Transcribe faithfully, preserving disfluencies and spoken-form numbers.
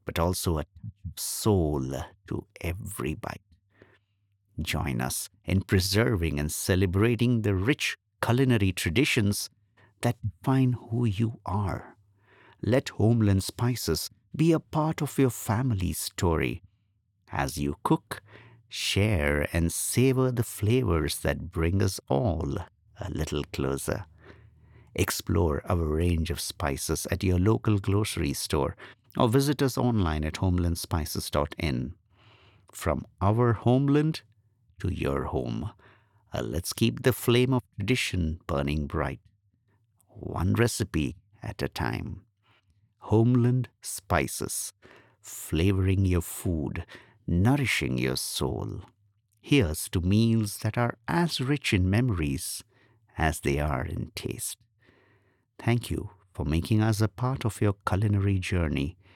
but also a soul to every bite. Join us in preserving and celebrating the rich culinary traditions that define who you are. Let Homeland Spices be a part of your family's story. As you cook, share, and savor the flavors that bring us all a little closer. Explore our range of spices at your local grocery store or visit us online at homeland spices dot in. From our homeland to your home, uh, let's keep the flame of tradition burning bright, one recipe at a time. Homeland Spices, flavoring your food, nourishing your soul. Here's to meals that are as rich in memories as they are in taste. Thank you for making us a part of your culinary journey.